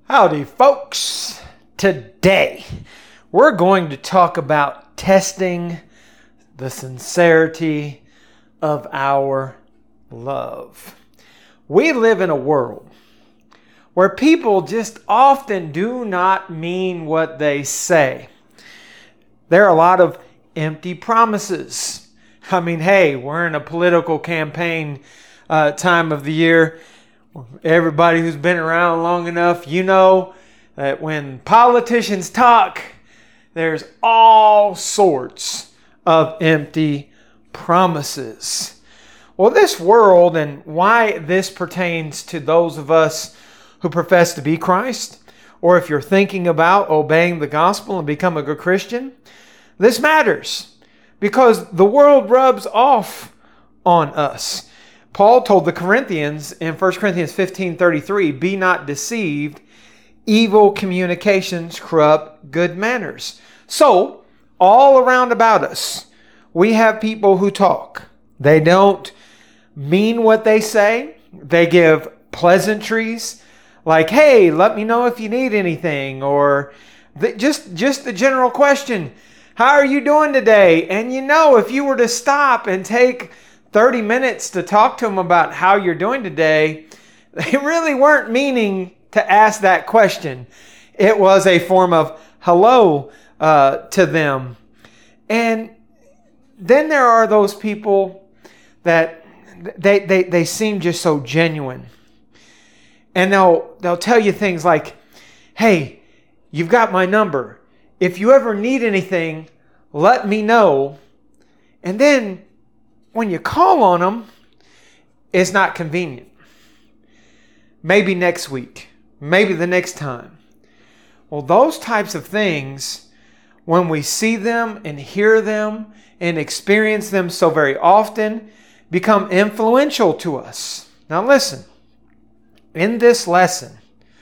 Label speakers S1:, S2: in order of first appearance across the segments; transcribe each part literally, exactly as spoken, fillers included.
S1: Howdy, folks. Today, we're going to talk about testing the sincerity of our love. We live in a world where people just often do not mean what they say. There are a lot of empty promises. I mean, hey, we're in a political campaign uh, time of the year. Everybody who's been around long enough, you know that when politicians talk, there's all sorts of empty promises. Well, this world, and why this pertains to those of us who profess to be Christ, or if you're thinking about obeying the gospel and becoming a Christian, this matters because the world rubs off on us. Paul told the Corinthians in First Corinthians fifteen thirty-three, "Be not deceived, evil communications corrupt good manners." So, all around about us, we have people who talk. They don't mean what they say. They give pleasantries like, "Hey, let me know if you need anything," or the, just, just the general question, "How are you doing today?" And you know, if you were to stop and take thirty minutes to talk to them about how you're doing today, they really weren't meaning to ask that question. It was a form of hello uh, to them. And then there are those people that they, they, they seem just so genuine. And they'll, they'll tell you things like, "Hey, you've got my number. If you ever need anything, let me know." And then when you call on them, it's not convenient. Maybe next week. Maybe the next time. Well, those types of things, when we see them and hear them and experience them so very often, become influential to us. Now listen, in this lesson,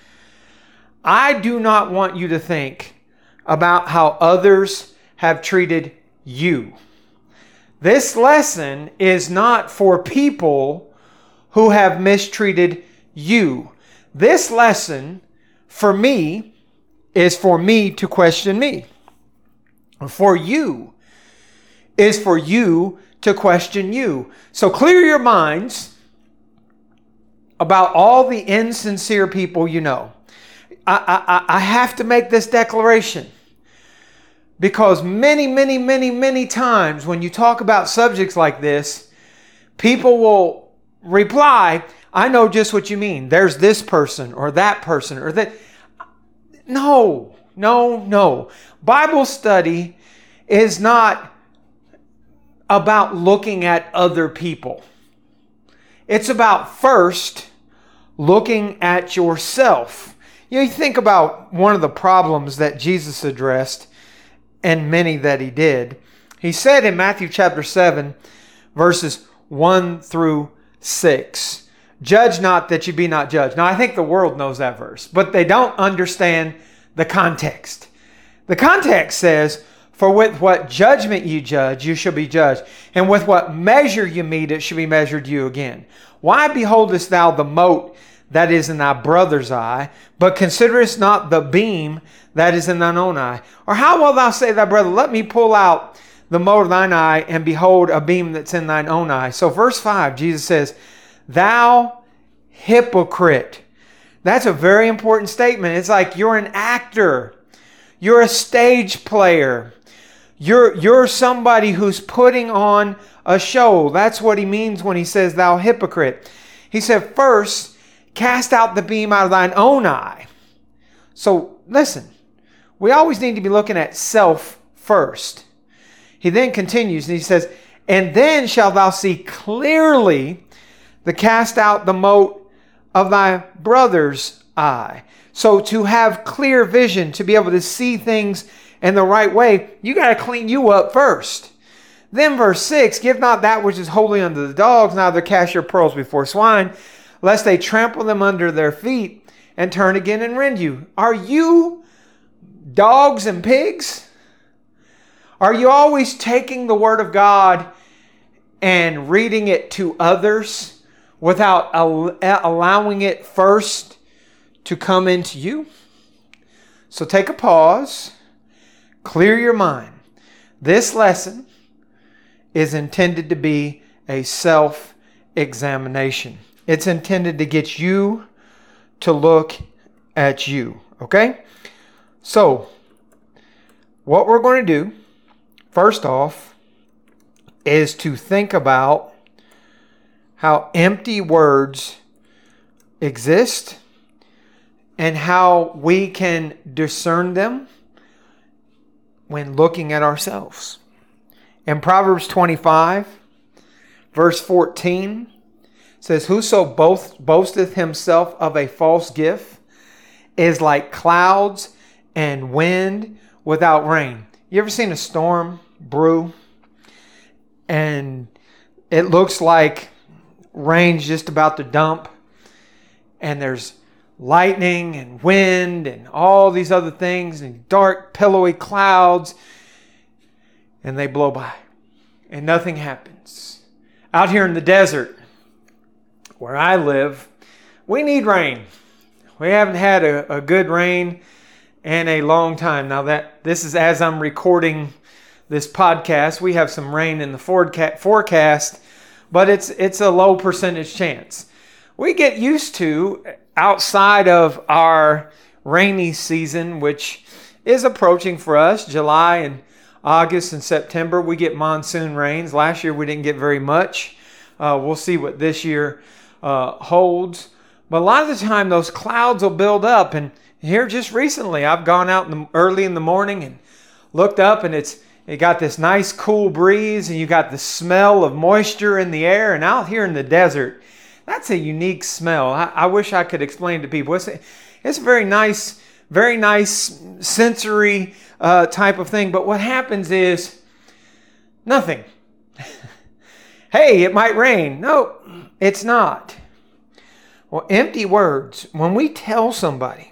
S1: I do not want you to think about how others have treated you. This lesson is not for people who have mistreated you. This lesson, for me, is for me to question me. For you, is for you to question you. So clear your minds about all the insincere people you know. I, I, I have to make this declaration. Because many, many, many, many times when you talk about subjects like this, people will reply, "I know just what you mean. There's this person or that person or that." No, no, no. Bible study is not about looking at other people. It's about first looking at yourself. You know, you think about one of the problems that Jesus addressed, and many that he did. He said in Matthew chapter seven, verses one through six, "Judge not that you be not judged." Now, I think the world knows that verse, but they don't understand the context. The context says, "For with what judgment you judge, you shall be judged. And with what measure you mete, it shall be measured to you again. Why beholdest thou the mote that is in thy brother's eye, but considerest not the beam that is in thine own eye? Or how wilt thou say to thy brother, Let me pull out the mote of thine eye, and behold a beam that's in thine own eye?" So verse five, Jesus says, "Thou hypocrite." That's a very important statement. It's like you're an actor. You're a stage player. You're, you're somebody who's putting on a show. That's what he means when he says, "Thou hypocrite." He said, "First, cast out the beam out of thine own eye." So listen, we always need to be looking at self first. He then continues and he says, "And then shalt thou see clearly to cast out the mote of thy brother's eye." So to have clear vision, to be able to see things in the right way, you got to clean you up first. Then verse six, "Give not that which is holy unto the dogs, neither cast your pearls before swine, lest they trample them under their feet and turn again and rend you." Are you dogs and pigs? Are you always taking the Word of God and reading it to others without al- allowing it first to come into you. So take a pause, clear your mind. This lesson is intended to be a self-examination. It's intended to get you to look at you, okay? So, what we're going to do, first off, is to think about how empty words exist and how we can discern them when looking at ourselves. In Proverbs twenty-five, verse fourteen, says, "Whoso boast, boasteth himself of a false gift is like clouds and wind without rain." You ever seen a storm brew and it looks like rain's just about to dump, and there's lightning and wind and all these other things and dark pillowy clouds, and they blow by and nothing happens? Out here in the desert where I live, we need rain. We haven't had a, a good rain in a long time. Now that this is as I'm recording this podcast, we have some rain in the forecast, but it's it's a low percentage chance. We get used to, outside of our rainy season, which is approaching for us, July and August and September, we get monsoon rains. Last year we didn't get very much. Uh, we'll see what this year uh, holds. But a lot of the time those clouds will build up. And here just recently, I've gone out in the, early in the morning and looked up, and it's it got this nice cool breeze, and you got the smell of moisture in the air. And out here in the desert, that's a unique smell. I, I wish I could explain to people. It's a, it's a very nice, very nice sensory uh, type of thing. But what happens is nothing. Hey, it might rain. No, it's not. Well, empty words. When we tell somebody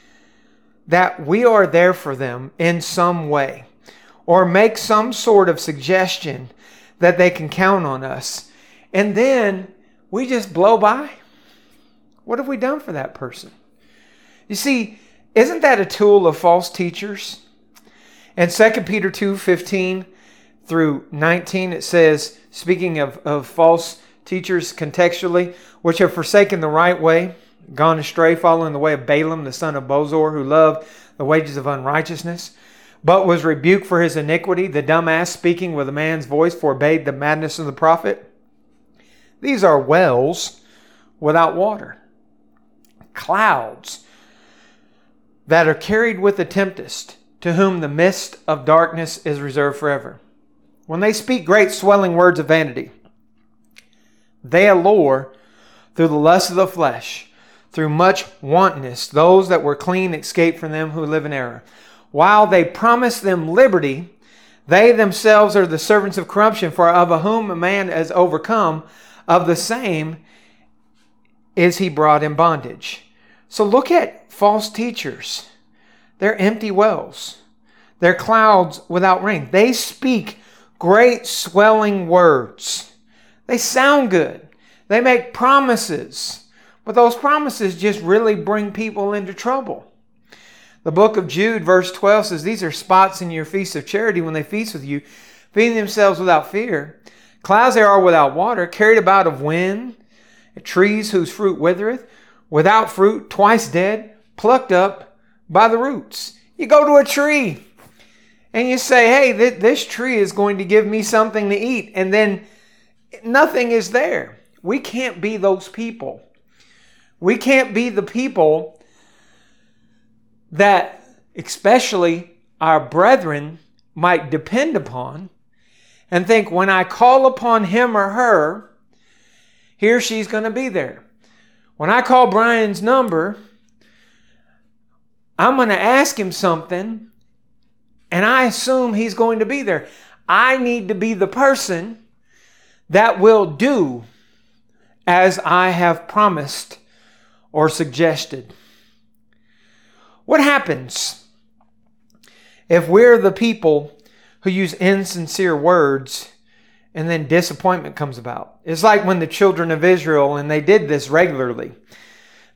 S1: that we are there for them in some way, or make some sort of suggestion that they can count on us, and then we just blow by, what have we done for that person? You see, isn't that a tool of false teachers? In Second Peter two fifteen through nineteen, it says, speaking of, of false teachers contextually, which have forsaken the right way, gone astray, following the way of Balaam, the son of Bosor, who loved the wages of unrighteousness, but was rebuked for his iniquity. The dumb ass, speaking with a man's voice, forbade the madness of the prophet. These are wells without water, clouds that are carried with the tempest, to whom the mist of darkness is reserved forever. When they speak great swelling words of vanity, they allure through the lust of the flesh, through much wantonness, those that were clean escape from them who live in error. While they promise them liberty, they themselves are the servants of corruption, for of whom a man is overcome, of the same is he brought in bondage. So look at false teachers. They're empty wells. They're clouds without rain. They speak great swelling words. They sound good. They make promises. But those promises just really bring people into trouble. The book of Jude, verse twelve says, "These are spots in your feast of charity when they feast with you, feeding themselves without fear. Clouds they are without water, carried about of wind, trees whose fruit withereth, without fruit, twice dead, plucked up by the roots." You go to a tree and you say, hey, th- this tree is going to give me something to eat. And then nothing is there. We can't be those people. We can't be the people that especially our brethren might depend upon and think, when I call upon him or her, he or she's going to be there. When I call Brian's number, I'm going to ask him something, and I assume he's going to be there. I need to be the person that will do as I have promised or suggested. What happens if we're the people who use insincere words and then disappointment comes about? It's like when the children of Israel, and they did this regularly,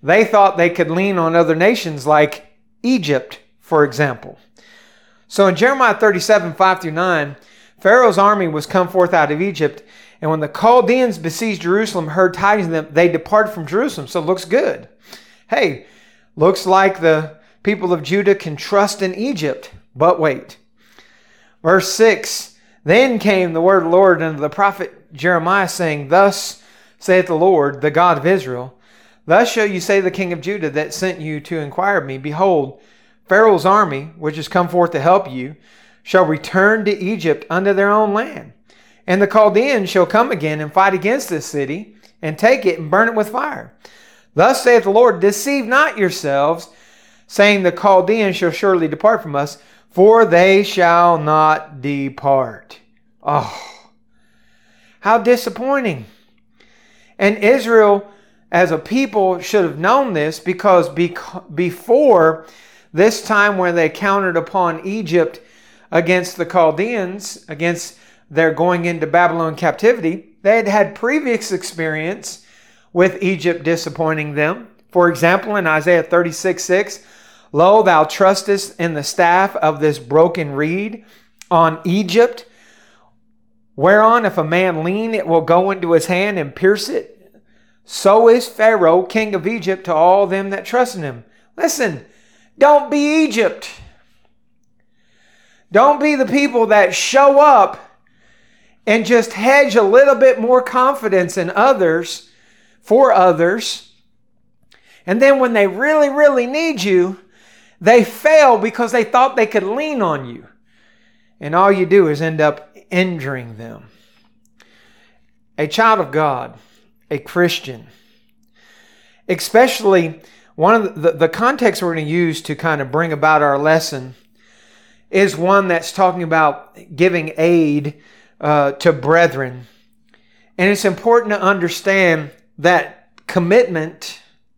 S1: they thought they could lean on other nations like Egypt, for example. So in Jeremiah thirty-seven, five through nine, Pharaoh's army was come forth out of Egypt, and when the Chaldeans besieged Jerusalem, heard tidings of them, they departed from Jerusalem. So it looks good. Hey, looks like the people of Judah can trust in Egypt. But wait. Verse six, then came the word of the Lord unto the prophet Jeremiah, saying, Thus saith the Lord, the God of Israel, Thus shall you say to the king of Judah that sent you to inquire of me, Behold, Pharaoh's army, which has come forth to help you, shall return to Egypt unto their own land. And the Chaldeans shall come again and fight against this city, and take it and burn it with fire. Thus saith the Lord, Deceive not yourselves, saying the Chaldeans shall surely depart from us, for they shall not depart. Oh, how disappointing. And Israel as a people should have known this, because before this time when they countered upon Egypt against the Chaldeans, against their going into Babylon captivity, they had had previous experience with Egypt disappointing them. For example, in Isaiah thirty-six, six, Lo, thou trustest in the staff of this broken reed on Egypt, whereon if a man lean, it will go into his hand and pierce it. So is Pharaoh, king of Egypt, to all them that trust in him. Listen, don't be Egypt. Don't be the people that show up and just hedge a little bit more confidence in others, for others. And then when they really, really need you, they fail because they thought they could lean on you. And all you do is end up injuring them. A child of God, a Christian, especially one of the, the context we're going to use to kind of bring about our lesson is one that's talking about giving aid uh, to brethren. And it's important to understand that commitment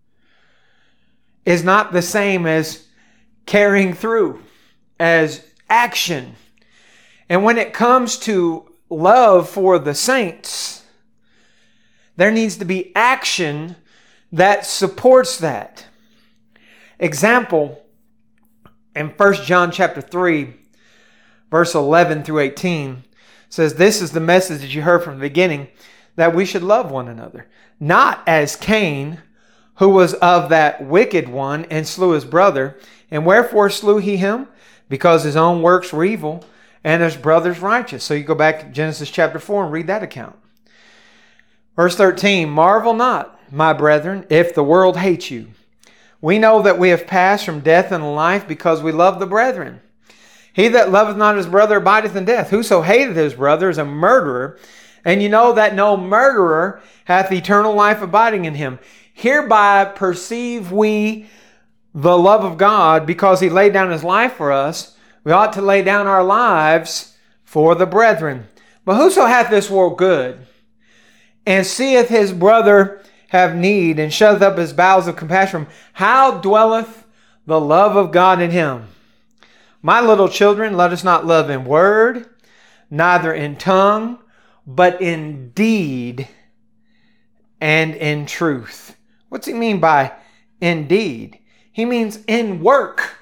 S1: is not the same as carrying through, as action. And when it comes to love for the saints, there needs to be action that supports that. Example, in First John chapter three, verse eleven through eighteen, says, This is the message that you heard from the beginning, that we should love one another. Not as Cain, who was of that wicked one, and slew his brother. And wherefore slew he him? Because his own works were evil, and his brother's righteous. So you go back to Genesis chapter four and read that account. Verse thirteen, Marvel not, my brethren, if the world hates you. We know that we have passed from death unto life, because we love the brethren. He that loveth not his brother abideth in death. Whoso hateth his brother is a murderer. And you know that no murderer hath eternal life abiding in him. Hereby perceive we the love of God, because he laid down his life for us. We ought to lay down our lives for the brethren. But whoso hath this world good, and seeth his brother have need, and shutteth up his bowels of compassion, how dwelleth the love of God in him? My little children, let us not love in word, neither in tongue, but in deed and in truth. What's he mean by in deed? He means in work.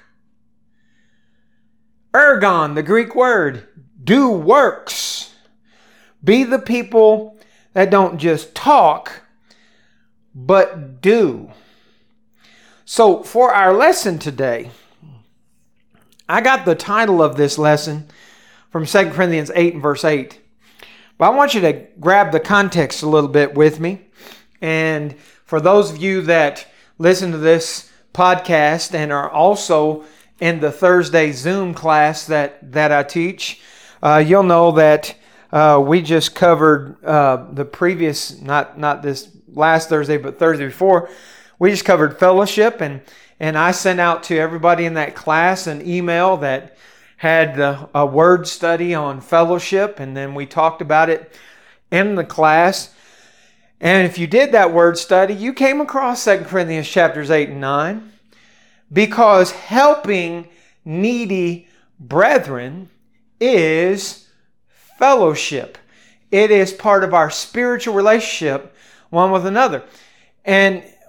S1: Ergon, the Greek word, do works. Be the people that don't just talk, but do. So for our lesson today, I got the title of this lesson from Second Corinthians eight and verse eight. But I want you to grab the context a little bit with me. And for those of you that listen to this podcast and are also in the Thursday Zoom class that, that I teach, uh, you'll know that uh, we just covered uh, the previous, not, not this last Thursday, but Thursday before, we just covered fellowship. And, and I sent out to everybody in that class an email that had the, a word study on fellowship, and then we talked about it in the class. And if you did that word study, you came across Second Corinthians chapters eight and nine, because helping needy brethren is fellowship. It is part of our spiritual relationship one with another. And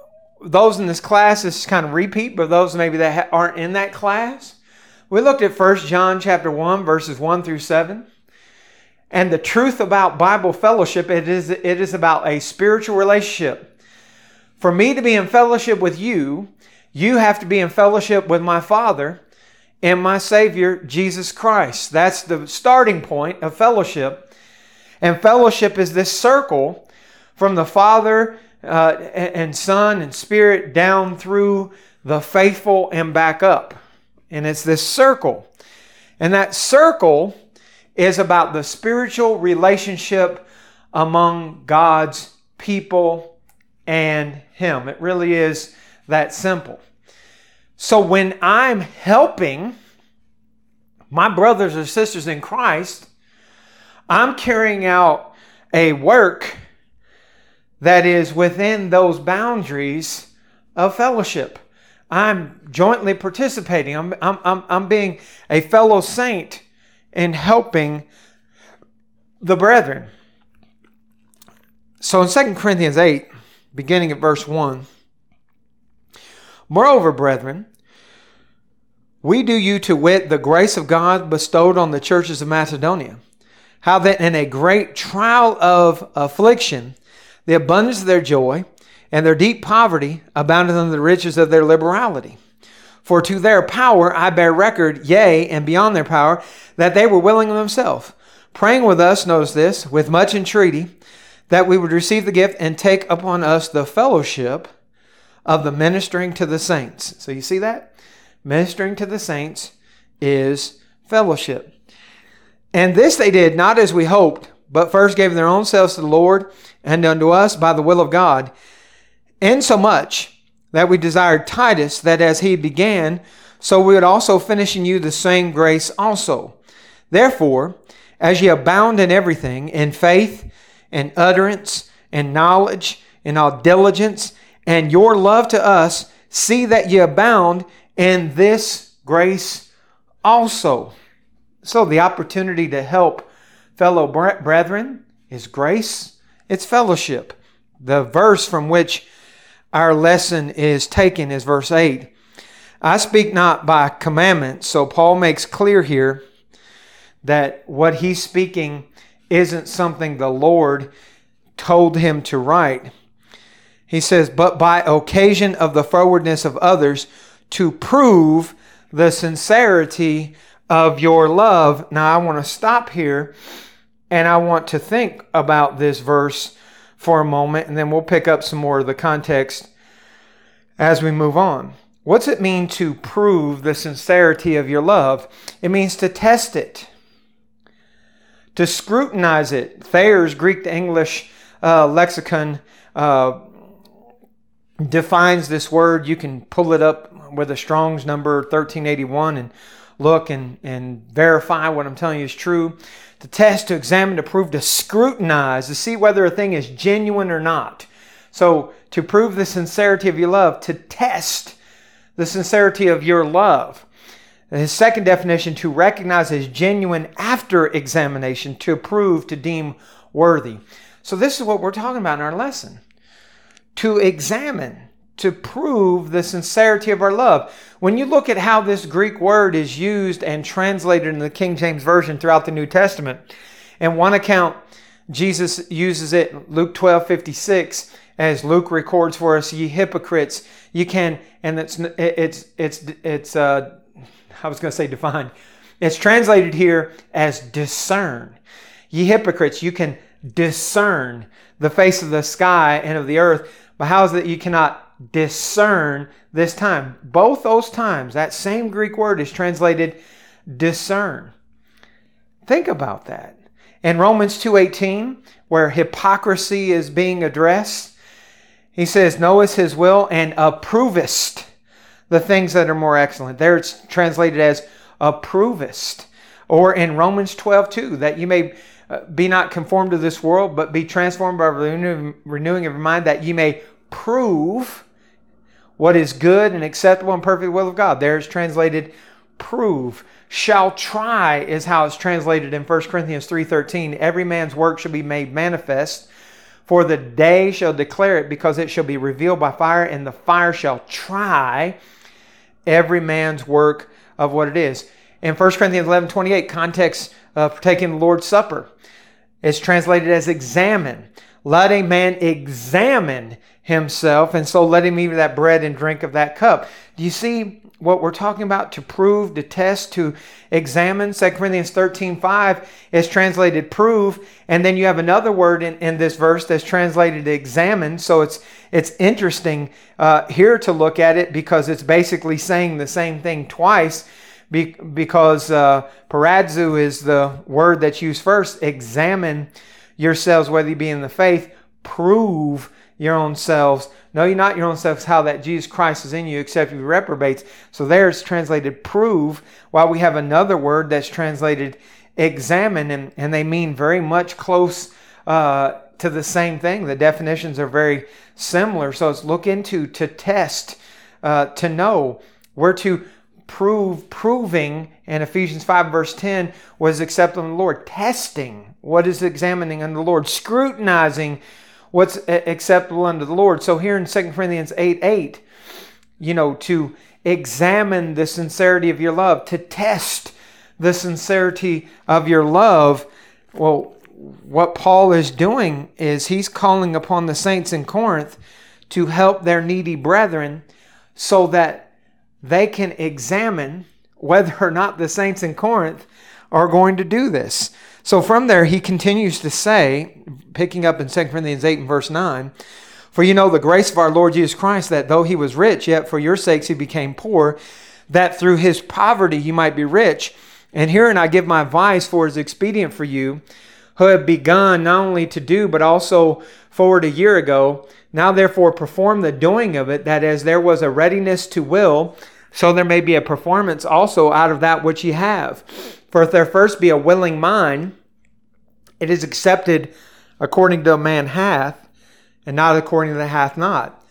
S1: those in this class, this is kind of repeat, but those maybe that aren't in that class, we looked at First John chapter one, verses one through seven. And the truth about Bible fellowship, it is, it is about a spiritual relationship. For me to be in fellowship with you, you have to be in fellowship with my Father and my Savior, Jesus Christ. That's the starting point of fellowship. And fellowship is this circle from the Father uh, and Son and Spirit down through the faithful and back up. And it's this circle. And that circle is about the spiritual relationship among God's people and Him. It really is that simple. So when I'm helping my brothers or sisters in Christ, I'm carrying out a work that is within those boundaries of fellowship. I'm jointly participating. I'm, I'm, I'm, I'm being a fellow saint in helping the brethren. So in Second Corinthians eight, beginning at verse one, moreover, brethren, we do you to wit the grace of God bestowed on the churches of Macedonia, how that in a great trial of affliction, the abundance of their joy and their deep poverty abounded in the riches of their liberality. For to their power I bear record, yea, and beyond their power, that they were willing of themselves, praying with us, notice this, with much entreaty, that we would receive the gift and take upon us the fellowship of the ministering to the saints. So you see that? Ministering to the saints is fellowship. And this they did not as we hoped, but first gave their own selves to the Lord and unto us by the will of God, insomuch that we desired Titus, that as he began, so we would also finish in you the same grace also. Therefore, as ye abound in everything, in faith, and utterance, and knowledge, and all diligence, and your love to us, see that ye abound in this grace also. So the opportunity to help fellow brethren is grace. It's fellowship. The verse from which our lesson is taken is verse eight. I speak not by commandment. So Paul makes clear here that what he's speaking isn't something the Lord told him to write. He says, but by occasion of the forwardness of others, to prove the sincerity of your love. Now I want to stop here and I want to think about this verse for a moment, and then we'll pick up some more of the context as we move on. What's it mean to prove the sincerity of your love? It means to test it, to scrutinize it. Thayer's Greek to English uh, lexicon uh, defines this word. You can pull it up with a Strong's number thirteen eighty-one and look and, and verify what I'm telling you is true. To test, to examine, to prove, to scrutinize, to see whether a thing is genuine or not. So to prove the sincerity of your love, to test the sincerity of your love. And his second definition, to recognize as genuine after examination, to approve, to deem worthy. So this is what we're talking about in our lesson. To examine, to prove the sincerity of our love. When you look at how this Greek word is used and translated in the King James Version throughout the New Testament, in one account, Jesus uses it, Luke twelve fifty-six, as Luke records for us, ye hypocrites, you can, and it's, it's, it's, it's, uh, I was going to say defined. It's translated here as discern. Ye hypocrites, you can discern the face of the sky and of the earth, but how is it you cannot discern this time? Both those times, that same Greek word is translated discern. Think about that. In Romans two eighteen, where hypocrisy is being addressed, he says, knowest his will and approvest the things that are more excellent. There it's translated as approvest. Or in Romans twelve two, that you may be not conformed to this world, but be transformed by renewing of your mind, that you may prove what is good and acceptable and perfect will of God. There it's translated prove. Shall try is how it's translated in First Corinthians three thirteen. Every man's work shall be made manifest, For the day shall declare it, because it shall be revealed by fire, and the fire shall try every man's work of what it is. In First Corinthians eleven twenty-eight, context of taking the Lord's Supper, it's translated as examine. Let a man examine himself, and so let him eat of that bread and drink of that cup. Do you see what we're talking about? To prove, to test, to examine. Second Corinthians thirteen five is translated prove, and then you have another word in, in this verse that's translated examine. So it's it's interesting uh, here to look at it, because it's basically saying the same thing twice, be, because uh, paradzo is the word that's used first. Examine yourselves whether you be in the faith. Prove your own selves. Know ye not your own selves how that Jesus Christ is in you, except you be reprobates. So there it's translated prove, while we have another word that's translated examine, and, and they mean very much close uh, to the same thing. The definitions are very similar. So it's look into, to test, uh, to know. We're to prove, proving, in Ephesians five verse ten, what is acceptable in the Lord. Testing, what is examining unto the Lord. Scrutinizing what's acceptable unto the Lord. So here in Second Corinthians eight eight, you know, to examine the sincerity of your love, to test the sincerity of your love. Well, what Paul is doing is he's calling upon the saints in Corinth to help their needy brethren, so that they can examine whether or not the saints in Corinth are going to do this. So from there, he continues to say, picking up in Second Corinthians eight and verse nine, for you know the grace of our Lord Jesus Christ, that though he was rich, yet for your sakes he became poor, that through his poverty you might be rich. And herein I give my advice, for it is expedient for you, who have begun not only to do, but also forward a year ago. Now therefore perform the doing of it, that as there was a readiness to will, so there may be a performance also out of that which ye have. For if there first be a willing mind, it is accepted according to a man hath, and not according to the hath not.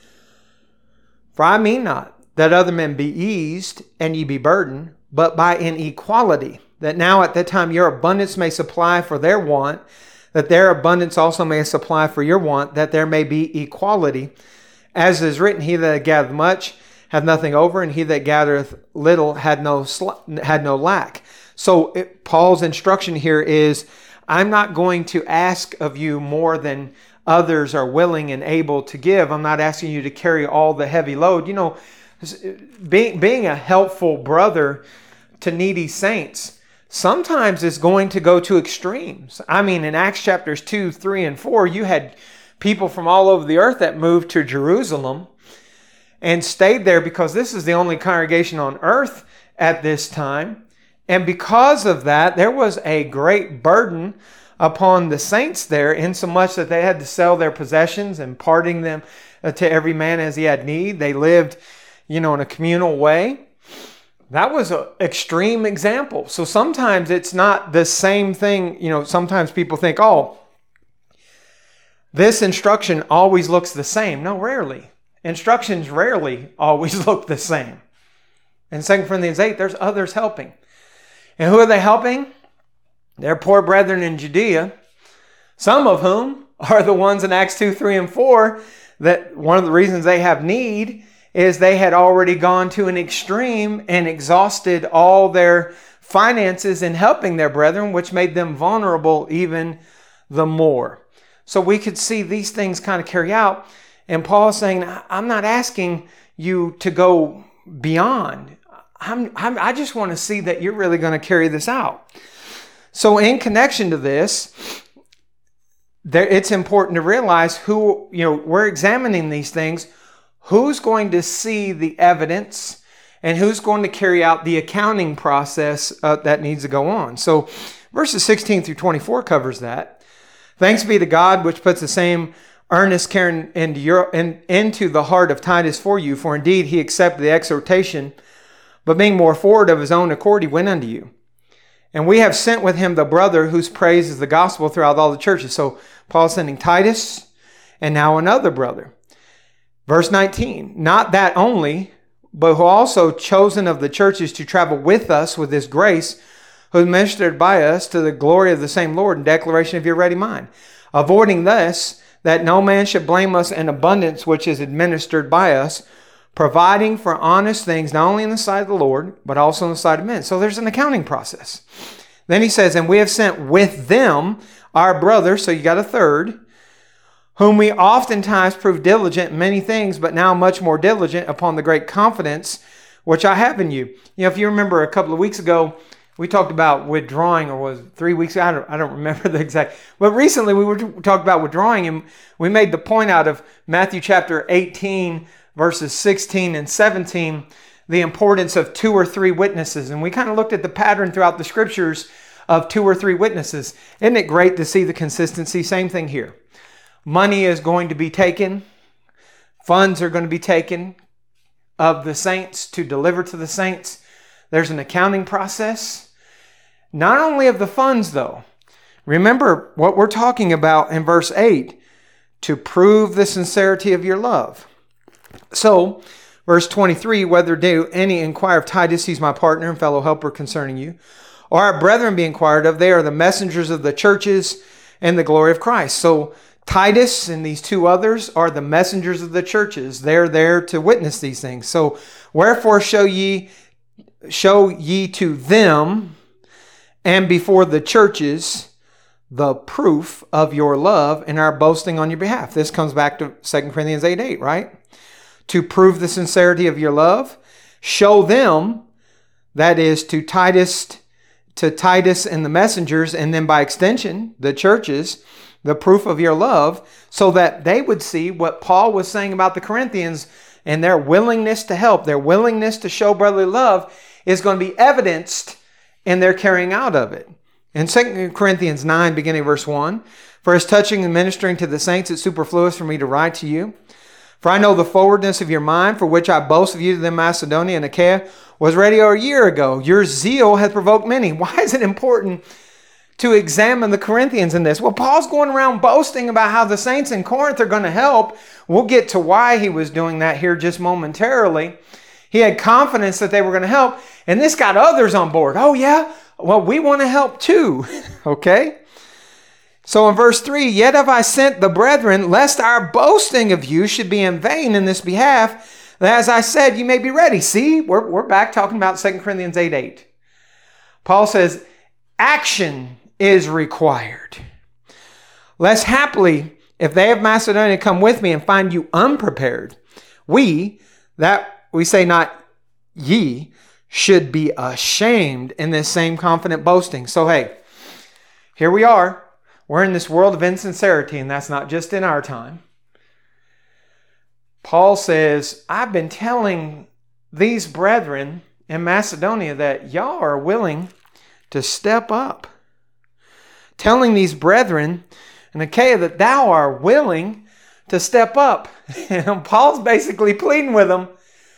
S1: For I mean not that other men be eased, and ye be burdened, but by inequality, that now at that time your abundance may supply for their want, that their abundance also may supply for your want, that there may be equality. As is written, he that gathereth much hath nothing over, and he that gathereth little had no sl- had no lack. So it, Paul's instruction here is, I'm not going to ask of you more than others are willing and able to give. I'm not asking you to carry all the heavy load. You know, being, being a helpful brother to needy saints sometimes is going to go to extremes. I mean, in Acts chapters two, three, and four, you had people from all over the earth that moved to Jerusalem and stayed there, because this is the only congregation on earth at this time. And because of that, there was a great burden upon the saints there, insomuch that they had to sell their possessions and parting them to every man as he had need. They lived, you know, in a communal way. That was an extreme example. So sometimes it's not the same thing. You know, sometimes people think, oh, this instruction always looks the same. No, rarely. Instructions rarely always look the same. In Second Corinthians eight, there's others helping. And who are they helping? Their poor brethren in Judea, some of whom are the ones in Acts two, three, and four, that one of the reasons they have need is they had already gone to an extreme and exhausted all their finances in helping their brethren, which made them vulnerable even the more. So we could see these things kind of carry out. And Paul is saying, I'm not asking you to go beyond. I'm, I'm, I just want to see that you're really going to carry this out. So in connection to this, there, it's important to realize who, you know, we're examining these things. Who's going to see the evidence, and who's going to carry out the accounting process uh, that needs to go on. So verses sixteen through twenty-four covers that. Thanks be to God, which puts the same earnest care into, your, in, into the heart of Titus for you. For indeed he accepted the exhortation, but being more forward of his own accord, he went unto you. And we have sent with him the brother whose praise is the gospel throughout all the churches. So Paul's sending Titus, and now another brother. Verse nineteen, not that only, but who also chosen of the churches to travel with us with this grace, who ministered by us to the glory of the same Lord in declaration of your ready mind. Avoiding this, that no man should blame us in abundance which is administered by us, providing for honest things, not only in the sight of the Lord, but also in the sight of men. So there's an accounting process. Then he says, and we have sent with them our brothers, so you got a third, whom we oftentimes prove diligent in many things, but now much more diligent upon the great confidence which I have in you. You know, if you remember a couple of weeks ago, we talked about withdrawing, or was it three weeks ago? I don't, I don't remember the exact. But recently we were talking about withdrawing, and we made the point out of Matthew chapter eighteen, verses sixteen and seventeen, the importance of two or three witnesses. And we kind of looked at the pattern throughout the scriptures of two or three witnesses. Isn't it great to see the consistency? Same thing here. Money is going to be taken. Funds are going to be taken of the saints to deliver to the saints. There's an accounting process. Not only of the funds, though. Remember what we're talking about in verse eight, to prove the sincerity of your love. So, verse twenty-three, whether do any inquire of Titus, he's my partner and fellow helper concerning you, or our brethren be inquired of, they are the messengers of the churches and the glory of Christ. So, Titus and these two others are the messengers of the churches. They're there to witness these things. So, wherefore show ye Show ye to them and before the churches the proof of your love and our boasting on your behalf. This comes back to Second Corinthians eight eight, right? To prove the sincerity of your love, show them, that is to Titus, to Titus and the messengers, and then by extension, the churches, the proof of your love, so that they would see what Paul was saying about the Corinthians and their willingness to help, their willingness to show brotherly love is going to be evidenced in their carrying out of it. In Second Corinthians nine, beginning verse one, for as touching and ministering to the saints, it's superfluous for me to write to you. For I know the forwardness of your mind, for which I boast of you to them Macedonia and Achaia, was ready a year ago. Your zeal hath provoked many. Why is it important to examine the Corinthians in this? Well, Paul's going around boasting about how the saints in Corinth are going to help. We'll get to why he was doing that here just momentarily. He had confidence that they were going to help, and this got others on board. Oh yeah? Well, we want to help too. Okay? So in verse three, yet have I sent the brethren, lest our boasting of you should be in vain in this behalf, that as I said, you may be ready. See, we're, we're back talking about Second Corinthians eight eight. Paul says, action is required. Lest haply, if they of Macedonia come with me and find you unprepared, we, that we say not ye, should be ashamed in this same confident boasting. So hey, here we are. We're in this world of insincerity, and that's not just in our time. Paul says, I've been telling these brethren in Macedonia that y'all are willing to step up. Telling these brethren in Achaia that thou art willing to step up. And Paul's basically pleading with them,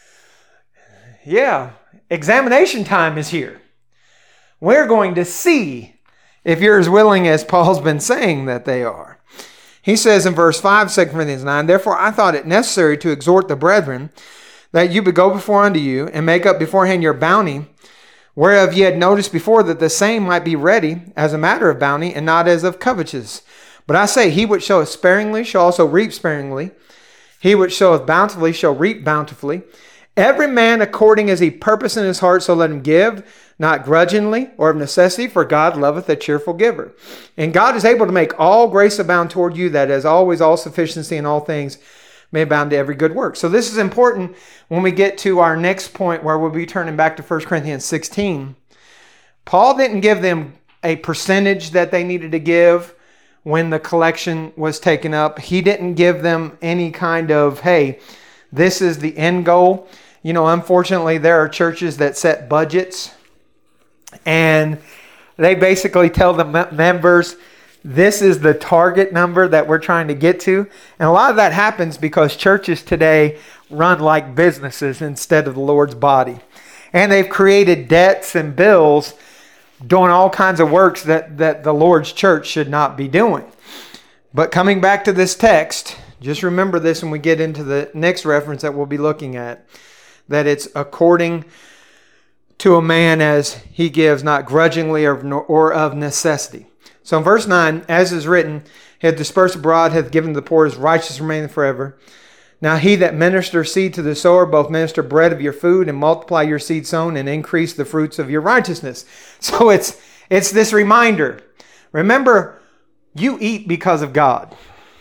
S1: yeah, examination time is here. We're going to see if you're as willing as Paul's been saying that they are. He says in verse five, Second Corinthians nine, therefore I thought it necessary to exhort the brethren that you would go before unto you and make up beforehand your bounty, whereof ye had noticed before that the same might be ready as a matter of bounty and not as of covetous. But I say, he which showeth sparingly shall also reap sparingly. He which showeth bountifully shall reap bountifully. Every man according as he purpose in his heart, so let him give, not grudgingly or of necessity, for God loveth a cheerful giver. And God is able to make all grace abound toward you, that as always all sufficiency in all things may abound to every good work. So this is important when we get to our next point, where we'll be turning back to First Corinthians sixteen. Paul didn't give them a percentage that they needed to give when the collection was taken up. He didn't give them any kind of, hey, this is the end goal. You know, unfortunately, there are churches that set budgets, and they basically tell the members, this is the target number that we're trying to get to. And a lot of that happens because churches today run like businesses instead of the Lord's body. And they've created debts and bills doing all kinds of works that, that the Lord's church should not be doing. But coming back to this text, just remember this when we get into the next reference that we'll be looking at, that it's according to a man as he gives, not grudgingly or, or of necessity. So in verse nine, as is written, he hath dispersed abroad, hath given to the poor, his righteousness remaineth forever. Now he that ministers seed to the sower, both minister bread of your food, and multiply your seed sown, and increase the fruits of your righteousness. So it's it's this reminder. Remember, you eat because of God.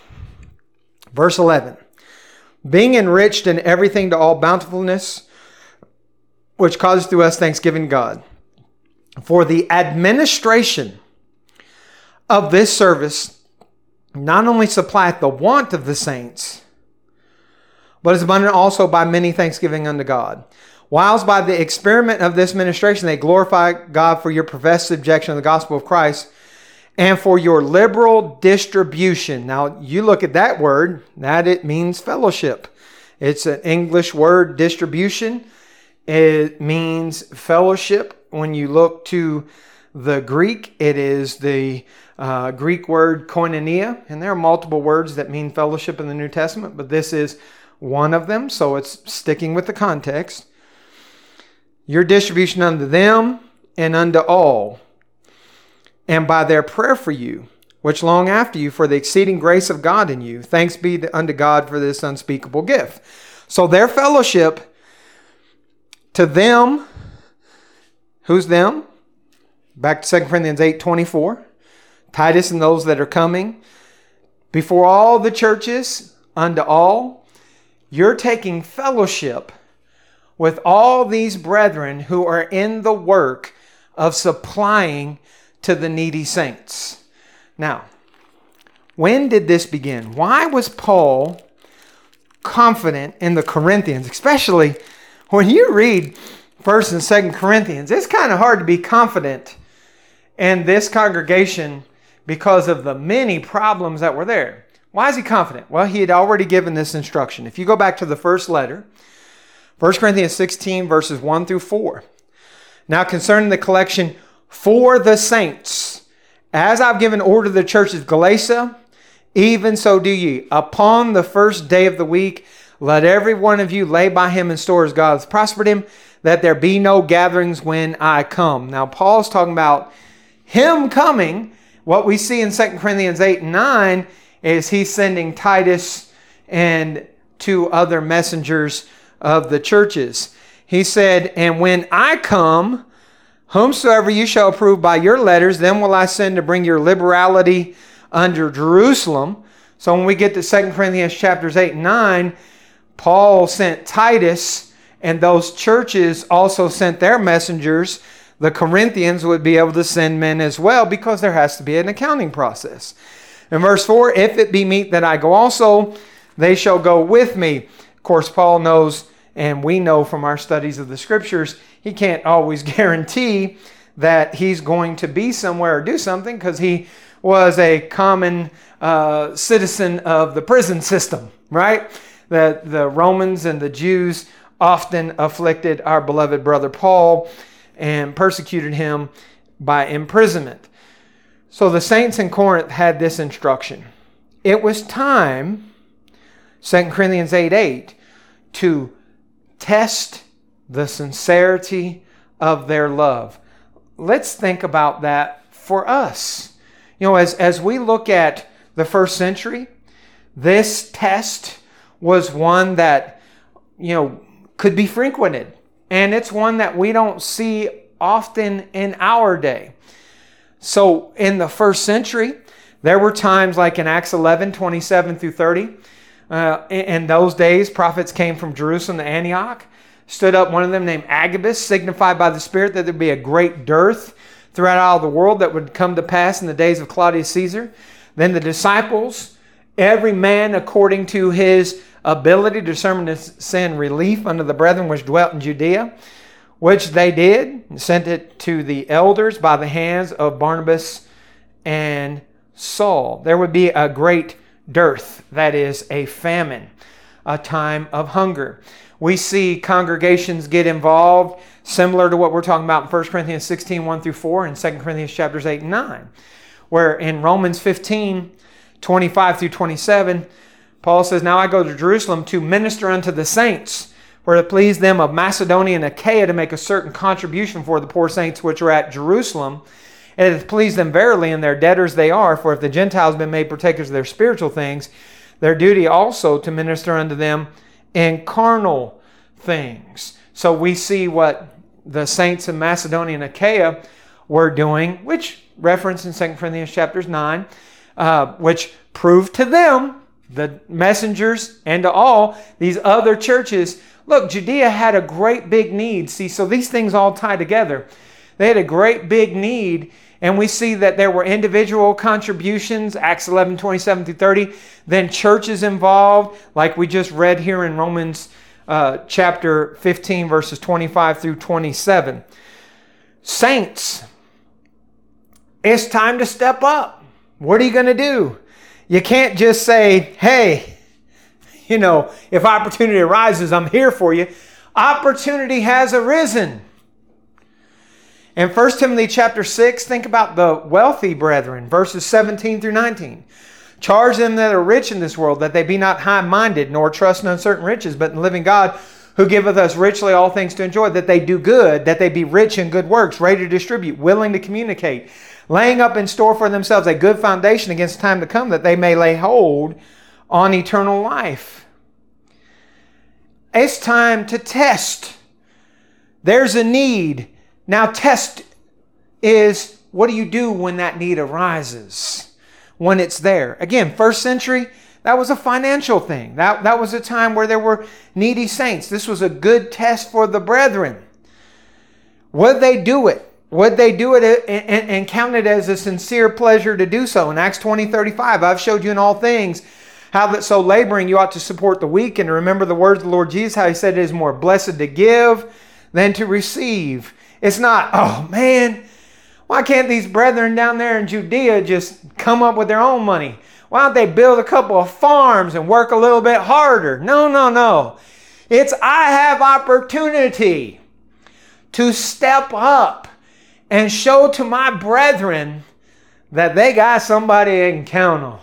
S1: Verse eleven. Being enriched in everything to all bountifulness, which causes through us thanksgiving to God. For the administration of this service not only supplieth the want of the saints, but is abundant also by many thanksgiving unto God. Whilst by the experiment of this ministration they glorify God for your professed subjection of the gospel of Christ, and for your liberal distribution. Now, you look at that word, that it means fellowship. It's an English word, distribution. It means fellowship. When you look to the Greek, it is the uh, Greek word koinonia. And there are multiple words that mean fellowship in the New Testament, but this is one of them, so it's sticking with the context. Your distribution unto them and unto all, and by their prayer for you, which long after you, for the exceeding grace of God in you. Thanks be to, unto God for this unspeakable gift. So their fellowship to them, who's them? Back to Second Corinthians eight twenty-four. Titus and those that are coming. Before all the churches, unto all, you're taking fellowship with all these brethren who are in the work of supplying to the needy saints. Now, when did this begin? Why was Paul confident in the Corinthians? Especially when you read First and Second Corinthians, it's kind of hard to be confident in this congregation because of the many problems that were there. Why is he confident? Well, he had already given this instruction. If you go back to the first letter, First Corinthians sixteen, verses one through four. Now concerning the collection for the saints, as I've given order to the churches of Galatia, even so do ye. Upon the first day of the week, let every one of you lay by him in store as God has prospered him, that there be no gatherings when I come. Now, Paul's talking about him coming. What we see in Second Corinthians eight and nine is he's sending Titus and two other messengers of the churches. He said, and when I come, whomsoever you shall approve by your letters, then will I send to bring your liberality under Jerusalem. So when we get to Second Corinthians chapters eight and nine, Paul sent Titus, and those churches also sent their messengers. The Corinthians would be able to send men as well, because there has to be an accounting process. In verse four, if it be meet that I go also, they shall go with me. Of course, Paul knows, and we know from our studies of the scriptures, he can't always guarantee that he's going to be somewhere or do something, because he was a common uh, citizen of the prison system, right? That the Romans and the Jews often afflicted our beloved brother Paul and persecuted him by imprisonment. So the saints in Corinth had this instruction. It was time, Second Corinthians eight eight, to test the sincerity of their love. Let's think about that for us. You know, as, as we look at the first century, this test was one that, you know, could be frequented. And it's one that we don't see often in our day. So in the first century, there were times like in Acts eleven, twenty-seven through thirty. Uh, in, in those days, prophets came from Jerusalem to Antioch. Stood up one of them named Agabus, signified by the Spirit that there'd be a great dearth throughout all the world that would come to pass in the days of Claudius Caesar. Then the disciples, every man according to his ability, determined to send relief unto the brethren which dwelt in Judea, which they did, and sent it to the elders by the hands of Barnabas and Saul. There would be a great dearth, that is, a famine, a time of hunger. We see congregations get involved, similar to what we're talking about in First Corinthians sixteen, one through four, and Second Corinthians chapters eight and nine, where in Romans fifteen, twenty-five through twenty-seven, Paul says, now I go to Jerusalem to minister unto the saints, for it pleased them of Macedonia and Achaia to make a certain contribution for the poor saints which are at Jerusalem. It hath pleased them verily, and their debtors they are. For if the Gentiles have been made partakers of their spiritual things, their duty also to minister unto them in carnal things. So we see what the saints in Macedonia and Achaia were doing, which referenced in Second Corinthians chapters nine, uh, which proved to them, the messengers, and to all these other churches, look, Judea had a great big need. See, so these things all tie together. They had a great big need, and we see that there were individual contributions, Acts eleven, twenty-seven through thirty, then churches involved, like we just read here in Romans uh, chapter fifteen, verses twenty-five through twenty-seven. Saints, it's time to step up. What are you going to do? You can't just say, hey, you know, if opportunity arises, I'm here for you. Opportunity has arisen. In First Timothy chapter six, think about the wealthy brethren, verses seventeen through nineteen. Charge them that are rich in this world, that they be not high-minded, nor trust in uncertain riches, but in the living God, who giveth us richly all things to enjoy, that they do good, that they be rich in good works, ready to distribute, willing to communicate, laying up in store for themselves a good foundation against time to come, that they may lay hold on eternal life. It's time to test. There's a need. Now, test is, what do you do when that need arises? When it's there. Again, first century, that was a financial thing. That, that was a time where there were needy saints. This was a good test for the brethren. Would they do it? Would they do it and, and, and count it as a sincere pleasure to do so? In Acts twenty, thirty-five, I've showed you in all things how that so laboring you ought to support the weak, and to remember the words of the Lord Jesus, how he said it is more blessed to give than to receive. It's not, oh man, why can't these brethren down there in Judea just come up with their own money? Why don't they build a couple of farms and work a little bit harder? No, no, no. It's I have opportunity to step up and show to my brethren that they got somebody they can count on.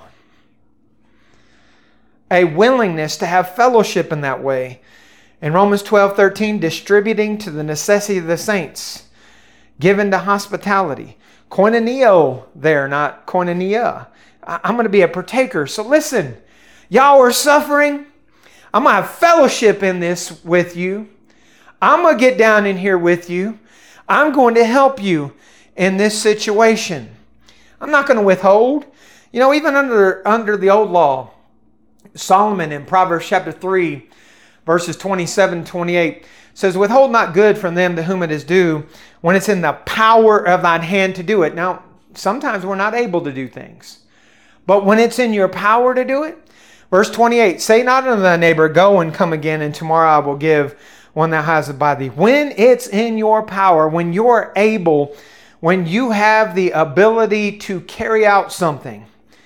S1: A willingness to have fellowship in that way. In Romans twelve, thirteen, distributing to the necessity of the saints, given to hospitality. Koinoneo there, not koinonia. I'm going to be a partaker. So listen, y'all are suffering. I'm going to have fellowship in this with you. I'm going to get down in here with you. I'm going to help you in this situation. I'm not going to withhold. You know, even under, under the old law, Solomon in Proverbs chapter three, verses twenty-seven, twenty-eight, says, withhold not good from them to whom it is due, when it's in the power of thine hand to do it. Now, sometimes we're not able to do things. But when it's in your power to do it, verse twenty-eight, say not unto thy neighbor, go and come again, and tomorrow I will give one thou hast by thee. When it's in your power, when you're able, when you have the ability to carry out something,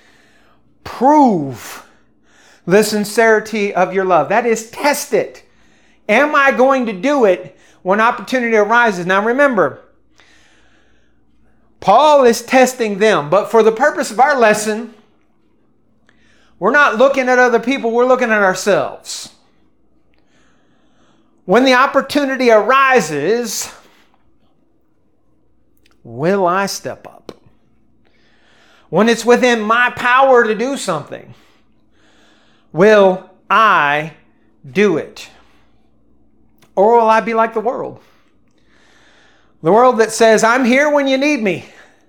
S1: prove the sincerity of your love. That is, test it. Am I going to do it when opportunity arises? Now remember, Paul is testing them, but for the purpose of our lesson, we're not looking at other people, we're looking at ourselves. When the opportunity arises, will I step up? When it's within my power to do something, will I do it? Or will I be like the world? The world that says, I'm here when you need me.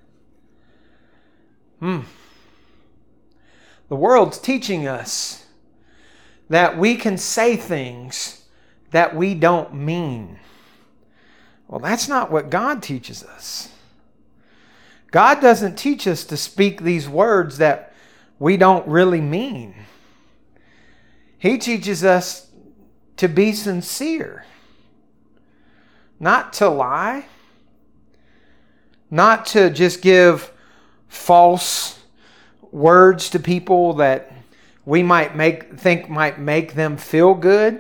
S1: Hmm. The world's teaching us that we can say things that we don't mean. Well, that's not what God teaches us. God doesn't teach us to speak these words that we don't really mean. He teaches us to be sincere, not to lie, not to just give false words to people that we might make think might make them feel good.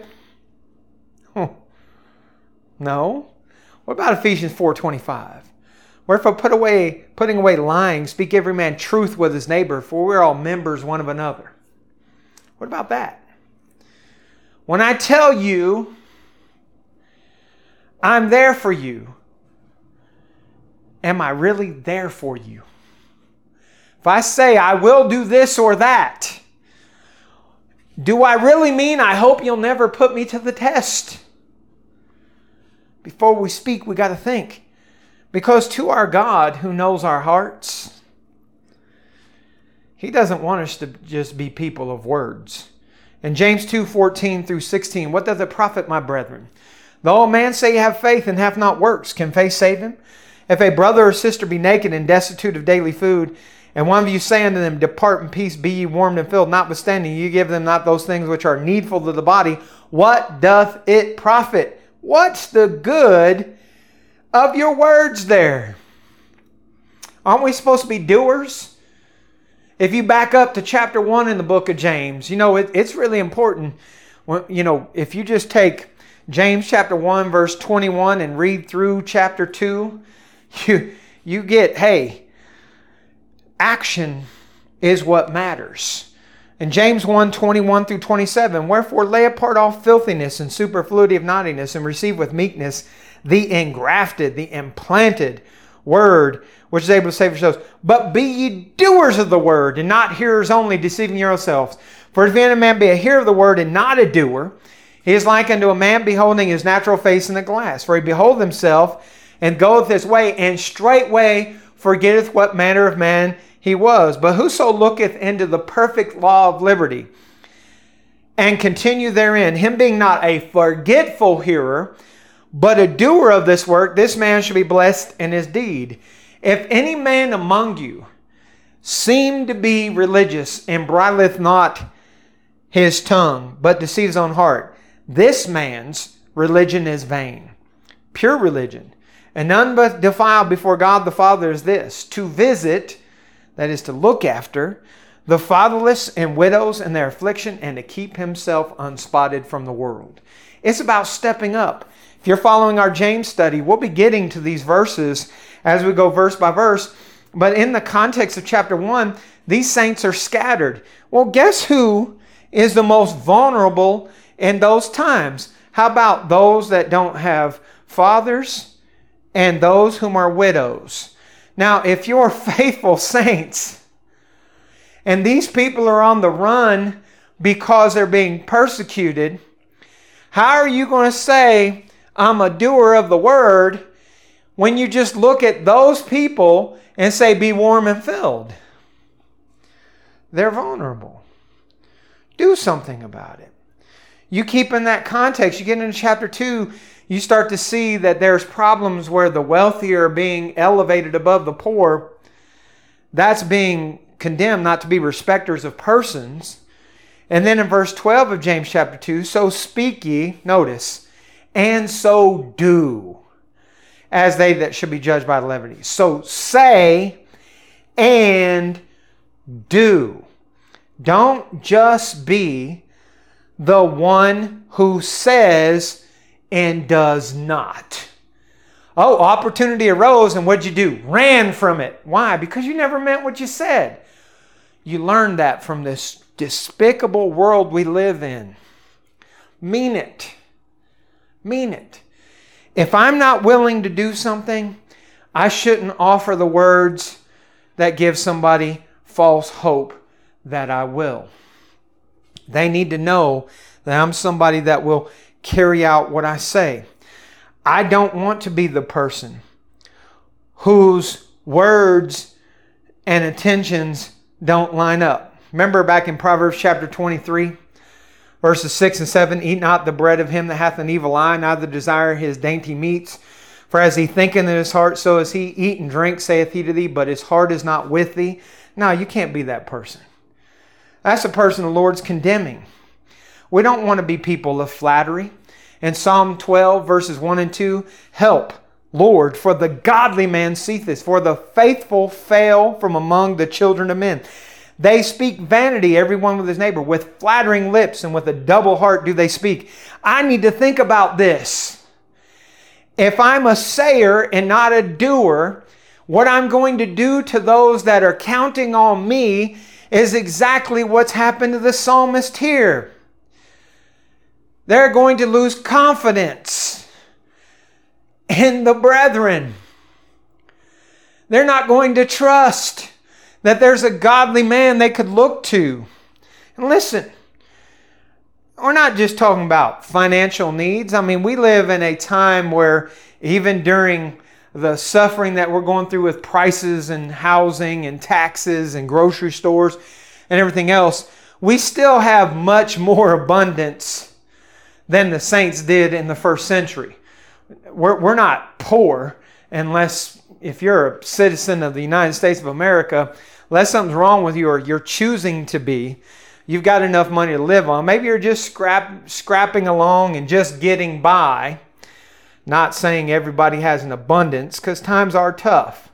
S1: No. What about Ephesians four twenty-five? Wherefore put away, putting away lying, speak every man truth with his neighbor, for we're all members one of another. What about that? When I tell you I'm there for you, am I really there for you? If I say I will do this or that, do I really mean I hope you'll never put me to the test? Before we speak, we got to think. Because to our God who knows our hearts, He doesn't want us to just be people of words. In James two fourteen through sixteen, what doth it profit, my brethren? Though a man say he have faith and have not works, can faith save him? If a brother or sister be naked and destitute of daily food, and one of you say unto them, depart in peace, be ye warmed and filled, notwithstanding you give them not those things which are needful to the body, what doth it profit? What's the good of your words there? Aren't we supposed to be doers? If you back up to chapter one in the book of James, you know, it, it's really important. When, you know, if you just take James chapter one, verse twenty-one and read through chapter two, you, you get, hey, action is what matters. In James one, twenty-one through twenty-seven, wherefore lay apart all filthiness and superfluity of naughtiness, and receive with meekness the engrafted, the implanted word, which is able to save yourselves. But be ye doers of the word, and not hearers only, deceiving yourselves. For if any man be a hearer of the word, and not a doer, he is like unto a man beholding his natural face in the glass. For he beholdeth himself, and goeth his way, and straightway forgetteth what manner of man he was. But whoso looketh into the perfect law of liberty, and continue therein, him being not a forgetful hearer, but a doer of this work, this man shall be blessed in his deed. If any man among you seem to be religious, and bridleth not his tongue, but deceives his own heart, this man's religion is vain. Pure religion, and none but defiled before God the Father is this, to visit, that is to look after, the fatherless and widows in their affliction, and to keep himself unspotted from the world. It's about stepping up. If you're following our James study, we'll be getting to these verses as we go verse by verse. But in the context of chapter one, these saints are scattered. Well, guess who is the most vulnerable in those times? How about those that don't have fathers and those whom are widows? Now, if you're faithful saints and these people are on the run because they're being persecuted, how are you going to say, I'm a doer of the word, when you just look at those people and say, be warm and filled? They're vulnerable. Do something about it. You keep in that context. You get into chapter two, you start to see that there's problems where the wealthy are being elevated above the poor. That's being condemned not to be respecters of persons. And then in verse twelve of James chapter two, so speak ye, notice, and so do, as they that should be judged by levity. So say and do. Don't just be the one who says and does not. Oh, opportunity arose, and what'd you do? Ran from it. Why? Because you never meant what you said. You learned that from this despicable world we live in. Mean it. Mean it. If I'm not willing to do something, I shouldn't offer the words that give somebody false hope that I will. They need to know that I'm somebody that will carry out what I say. I don't want to be the person whose words and intentions don't line up. Remember back in Proverbs chapter twenty-three, verses six and seven, eat not the bread of him that hath an evil eye, neither desire his dainty meats. For as he thinketh in his heart, so is he. Eat and drink, saith he to thee, but his heart is not with thee. No, you can't be that person. That's the person the Lord's condemning. We don't want to be people of flattery. In Psalm twelve, verses one and two, help, Lord, for the godly man ceaseth, for the faithful fail from among the children of men. They speak vanity, everyone with his neighbor. With flattering lips and with a double heart do they speak. I need to think about this. If I'm a sayer and not a doer, what I'm going to do to those that are counting on me is exactly what's happened to the psalmist here. They're going to lose confidence in the brethren. They're not going to trust that there's a godly man they could look to. And listen, we're not just talking about financial needs. I mean, we live in a time where even during the suffering that we're going through with prices and housing and taxes and grocery stores and everything else, we still have much more abundance than the saints did in the first century. We're, we're not poor unless, if you're a citizen of the United States of America, unless something's wrong with you or you're choosing to be, you've got enough money to live on. Maybe you're just scrap, scrapping along and just getting by. Not saying everybody has an abundance, because times are tough.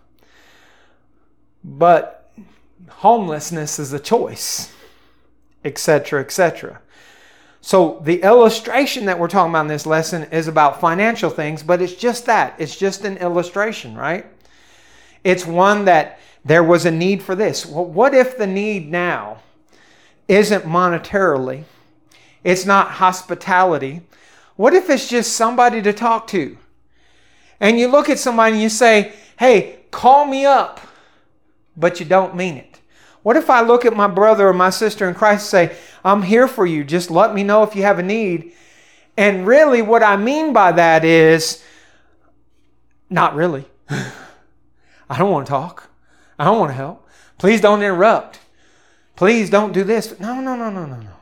S1: But homelessness is a choice, et cetera, et cetera. So the illustration that we're talking about in this lesson is about financial things, but it's just that. It's just an illustration, right? It's one that there was a need for this. Well, what if the need now isn't monetarily? It's not hospitality. What if it's just somebody to talk to? And you look at somebody and you say, hey, call me up, but you don't mean it. What if I look at my brother or my sister in Christ and say, I'm here for you, just let me know if you have a need. And really what I mean by that is, not really. I don't want to talk. I don't want to help. Please don't interrupt. Please don't do this. No, no, no, no, no, no.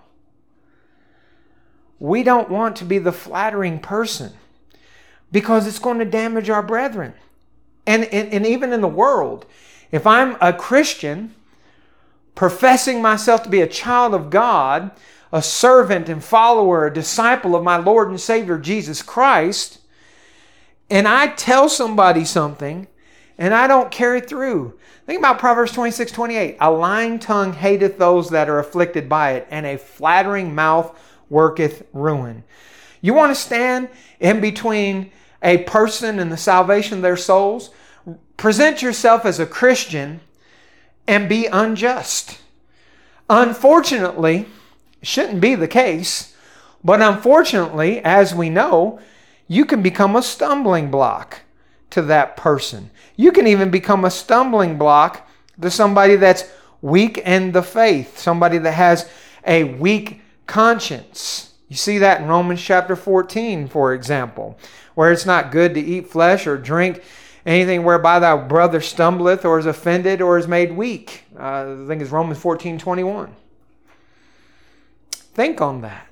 S1: We don't want to be the flattering person because it's going to damage our brethren. And, and, and even in the world, if I'm a Christian professing myself to be a child of God, a servant and follower, a disciple of my Lord and Savior Jesus Christ, and I tell somebody something and I don't carry through. Think about Proverbs twenty-six twenty-eight. A lying tongue hateth those that are afflicted by it, and a flattering mouth worketh ruin. You want to stand in between a person and the salvation of their souls? Present yourself as a Christian and be unjust. Unfortunately, it shouldn't be the case, but unfortunately, as we know, you can become a stumbling block to that person. You can even become a stumbling block to somebody that's weak in the faith, somebody that has a weak conscience. You see that in Romans chapter fourteen, for example, where it's not good to eat flesh or drink anything whereby thy brother stumbleth or is offended or is made weak. Uh, I think it's Romans fourteen twenty-one. Think on that.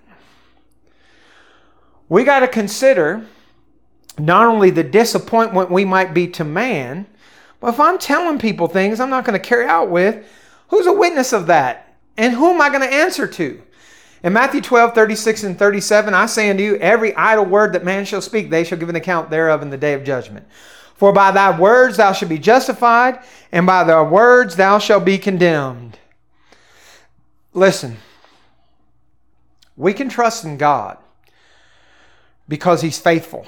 S1: We got to consider not only the disappointment we might be to man, but if I'm telling people things I'm not going to carry out with, who's a witness of that? And who am I going to answer to? In Matthew twelve, thirty-six and thirty-seven, I say unto you, every idle word that man shall speak, they shall give an account thereof in the day of judgment. For by thy words thou shalt be justified, and by thy words thou shalt be condemned. Listen, we can trust in God because He's faithful.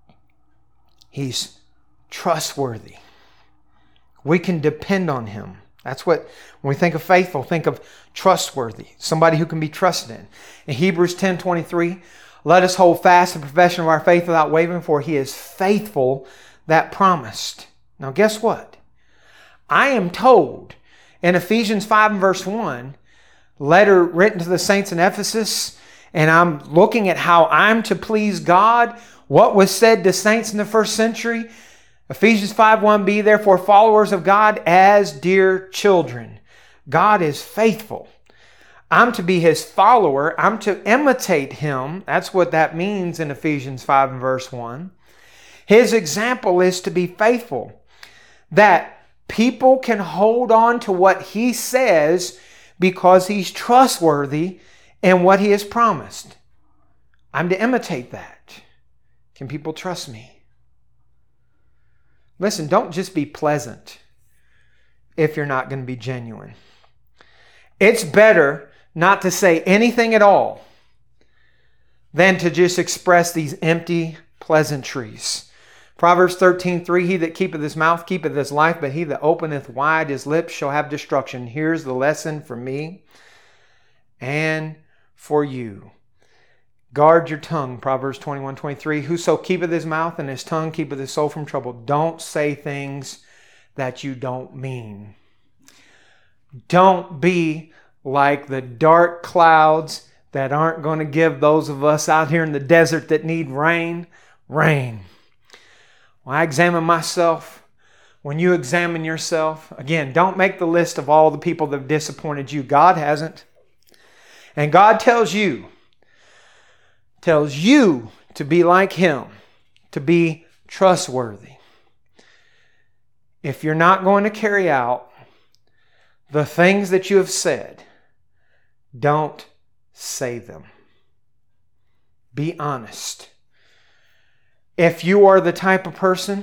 S1: He's trustworthy. We can depend on Him. That's what, when we think of faithful, think of trustworthy. Somebody who can be trusted in. In Hebrews ten twenty-three, let us hold fast the profession of our faith without wavering, for He is faithful that promised. Now guess what? I am told in Ephesians five and verse one, letter written to the saints in Ephesus, and I'm looking at how I'm to please God, what was said to saints in the first century. Ephesians five one, be therefore followers of God as dear children. God is faithful. I'm to be His follower. I'm to imitate Him. That's what that means in Ephesians five and verse one. His example is to be faithful. That people can hold on to what He says because He's trustworthy in what He has promised. I'm to imitate that. Can people trust me? Listen, don't just be pleasant if you're not going to be genuine. It's better not to say anything at all than to just express these empty pleasantries. Proverbs thirteen three, he that keepeth his mouth keepeth his life, but he that openeth wide his lips shall have destruction. Here's the lesson for me and for you. Guard your tongue, Proverbs twenty-one twenty-three. Whoso keepeth his mouth and his tongue keepeth his soul from trouble. Don't say things that you don't mean. Don't be like the dark clouds that aren't going to give those of us out here in the desert that need rain, rain. When I examine myself, when you examine yourself, again, don't make the list of all the people that have disappointed you. God hasn't. And God tells you, tells you to be like Him, to be trustworthy. If you're not going to carry out the things that you have said, don't say them. Be honest. If you are the type of person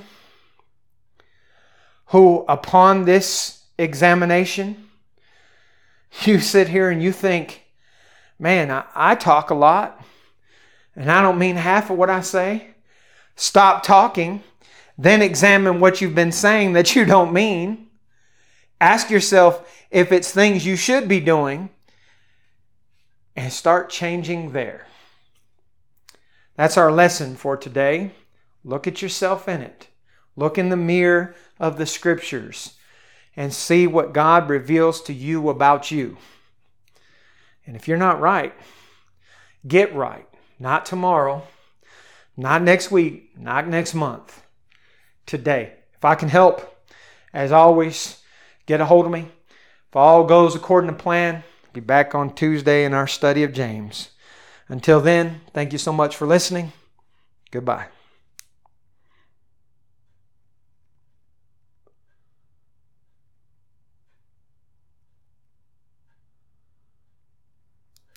S1: who, upon this examination, you sit here and you think, man, I, I talk a lot and I don't mean half of what I say. Stop talking. Then examine what you've been saying that you don't mean. Ask yourself if it's things you should be doing and start changing there. That's our lesson for today. Look at yourself in it. Look in the mirror of the Scriptures and see what God reveals to you about you. And if you're not right, get right. Not tomorrow, not next week, not next month. Today. If I can help, as always, get a hold of me. If all goes according to plan, be back on Tuesday in our study of James. Until then, thank you so much for listening. Goodbye.